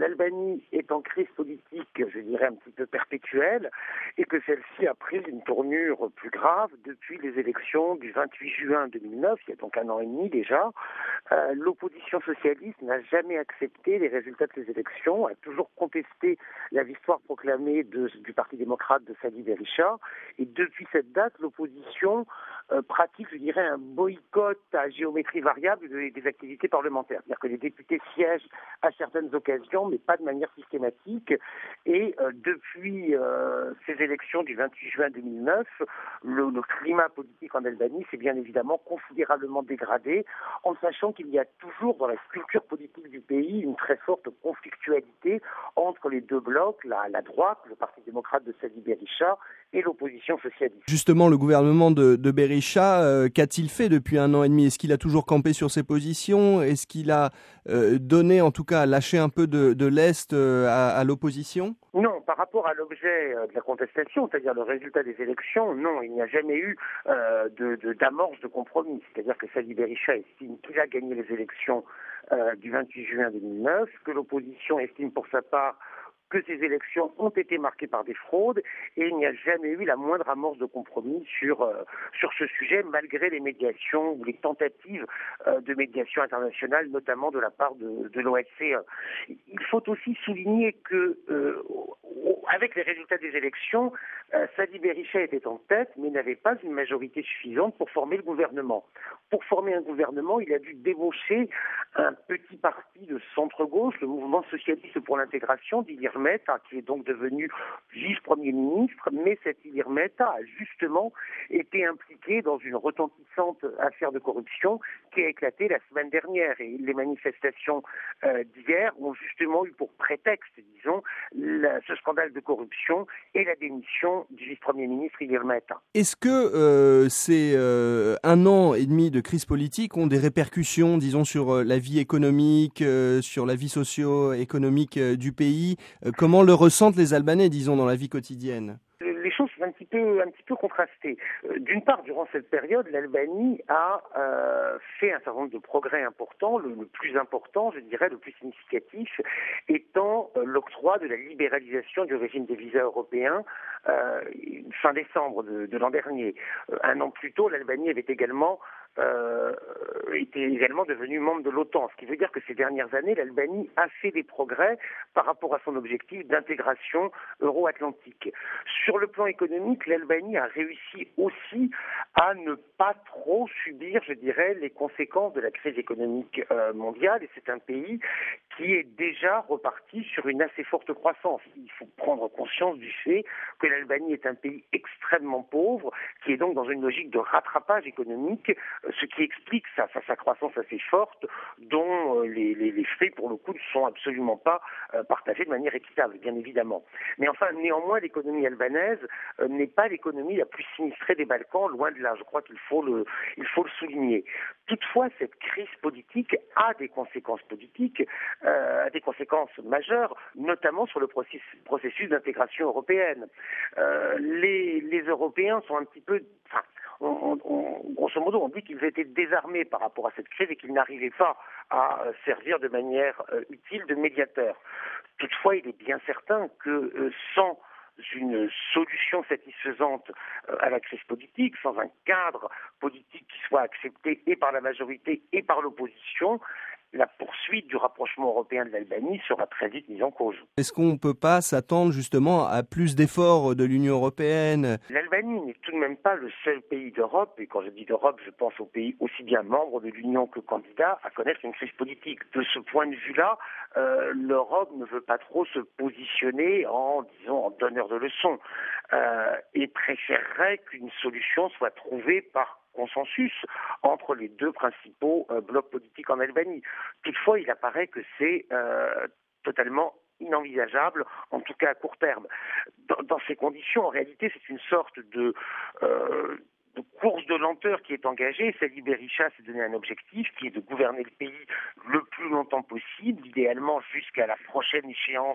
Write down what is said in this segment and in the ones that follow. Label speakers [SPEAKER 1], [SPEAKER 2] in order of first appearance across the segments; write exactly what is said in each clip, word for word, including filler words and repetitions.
[SPEAKER 1] l'Albanie est en crise politique, je dirais un petit peu perpétuelle, et que celle-ci a pris une tournure plus grave depuis les élections du vingt-huit juin deux mille neuf, il y a donc un an et demi déjà. Euh, l'opposition socialiste n'a jamais accepté les résultats de ces élections, a toujours contesté la victoire proclamée de, du Parti démocrate de Sali Berisha, et depuis cette date, l'opposition euh, pratique, je dirais, un boycott à géométrie variable des, des activités parlementaires. C'est-à-dire que les députés siègent à certaines occasions, mais pas de manière systématique. Et euh, depuis euh, ces élections du vingt-huit juin deux mille neuf, le, le climat politique en Albanie s'est bien évidemment considérablement dégradé, en sachant qu'il y a toujours dans la culture politique du pays une très forte conflictualité entre les deux blocs, la, la droite, le Parti démocrate de Sali Berisha, et l'opposition socialiste.
[SPEAKER 2] Justement, le gouvernement de, de Berisha, euh, qu'a-t-il fait depuis un an et demi? Est-ce qu'il a toujours campé sur ses positions? Est-ce qu'il a euh, donné, en tout cas, lâché un peu de, de l'Est euh, à, à l'opposition?
[SPEAKER 1] Non, par rapport à l'objet euh, de la contestation, c'est-à-dire le résultat des élections, non, il n'y a jamais eu euh, de, de, d'amorce de compromis. C'est-à-dire que Sali Berisha estime qu'il a gagné les élections euh, du vingt-huit juin deux mille neuf, que l'opposition estime pour sa part que ces élections ont été marquées par des fraudes, et il n'y a jamais eu la moindre amorce de compromis sur, euh, sur ce sujet, malgré les médiations ou les tentatives euh, de médiation internationale, notamment de la part de, de l'O S C E. Il faut aussi souligner que, euh, avec les résultats des élections, euh, Sali Berisha était en tête, mais n'avait pas une majorité suffisante pour former le gouvernement. Pour former un gouvernement, il a dû débaucher un petit parti de centre-gauche, le mouvement socialiste pour l'intégration d'Ilir Meta, qui est donc devenu vice-premier ministre, mais cet Ilir Meta a justement été impliqué dans une retentissante affaire de corruption qui a éclaté la semaine dernière. Et les manifestations euh, d'hier ont justement eu pour prétexte, disons, la, ce scandale de corruption et la démission du vice-premier ministre Ilir Meta.
[SPEAKER 2] Est-ce que euh, ces euh, un an et demi de crise politique ont des répercussions, disons, sur euh, la vie économique, euh, sur la vie socio-économique euh, du pays? euh, Comment le ressentent les Albanais, disons, dans la vie quotidienne?
[SPEAKER 1] Les choses sont un petit peu, un petit peu contrastées. D'une part, durant cette période, l'Albanie a euh, fait un certain nombre de progrès importants, le, le plus important, je dirais, le plus significatif, étant euh, l'octroi de la libéralisation du régime des visas européens euh, fin décembre de, de l'an dernier. Euh, un an plus tôt, l'Albanie avait également Euh, était également devenu membre de l'OTAN, ce qui veut dire que ces dernières années, l'Albanie a fait des progrès par rapport à son objectif d'intégration euro-atlantique. Sur le plan économique, l'Albanie a réussi aussi à ne pas trop subir, je dirais, les conséquences de la crise économique euh, mondiale, et c'est un pays qui est déjà reparti sur une assez forte croissance. Il faut prendre conscience du fait que l'Albanie est un pays extrêmement pauvre, qui est donc dans une logique de rattrapage économique, ce qui explique sa, sa, sa croissance assez forte, dont les, les, les frais, pour le coup, ne sont absolument pas euh, partagés de manière équitable, bien évidemment. Mais enfin, néanmoins, l'économie albanaise euh, n'est pas l'économie la plus sinistrée des Balkans, loin de là. Je crois qu'il faut le, il faut le souligner. Toutefois, cette crise politique a des conséquences politiques, euh, a des conséquences majeures, notamment sur le processus, processus d'intégration européenne. Euh, les, les Européens sont un petit peu... Enfin, On, on, grosso modo, on dit qu'ils étaient désarmés par rapport à cette crise et qu'ils n'arrivaient pas à servir de manière euh, utile de médiateur. Toutefois, il est bien certain que euh, sans une solution satisfaisante euh, à la crise politique, sans un cadre politique qui soit accepté et par la majorité et par l'opposition, la poursuite du rapprochement européen de l'Albanie sera très vite mise en cause.
[SPEAKER 2] Est-ce qu'on ne peut pas s'attendre justement à plus d'efforts de l'Union européenne?
[SPEAKER 1] L'Albanie n'est tout de même pas le seul pays d'Europe, et quand je dis d'Europe, je pense aux pays aussi bien membres de l'Union que candidats, à connaître une crise politique. De ce point de vue-là, euh, l'Europe ne veut pas trop se positionner en, disons, en donneur de leçons, euh, et préférerait qu'une solution soit trouvée par consensus entre les deux principaux euh, blocs politiques en Albanie. Toutefois, il apparaît que c'est euh, totalement inenvisageable, en tout cas à court terme. Dans, dans ces conditions, en réalité, c'est une sorte de... Euh, de course de lenteur qui est engagée. Sali Berisha s'est donné un objectif qui est de gouverner le pays le plus longtemps possible, idéalement jusqu'à la prochaine échéance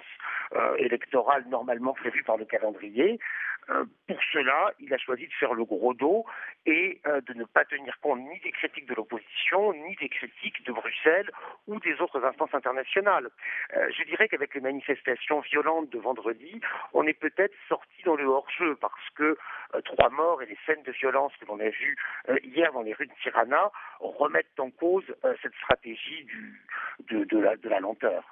[SPEAKER 1] euh, électorale normalement prévue par le calendrier. Euh, pour cela, il a choisi de faire le gros dos et euh, de ne pas tenir compte ni des critiques de l'opposition, ni des critiques de Bruxelles ou des autres instances internationales. Euh, je dirais qu'avec les manifestations violentes de vendredi, on est peut-être sorti dans le hors-jeu parce que euh, trois morts et les scènes de violence que l'on a vues euh, hier dans les rues de Tirana remettent en cause euh, cette stratégie du, de, de, la, de la lenteur.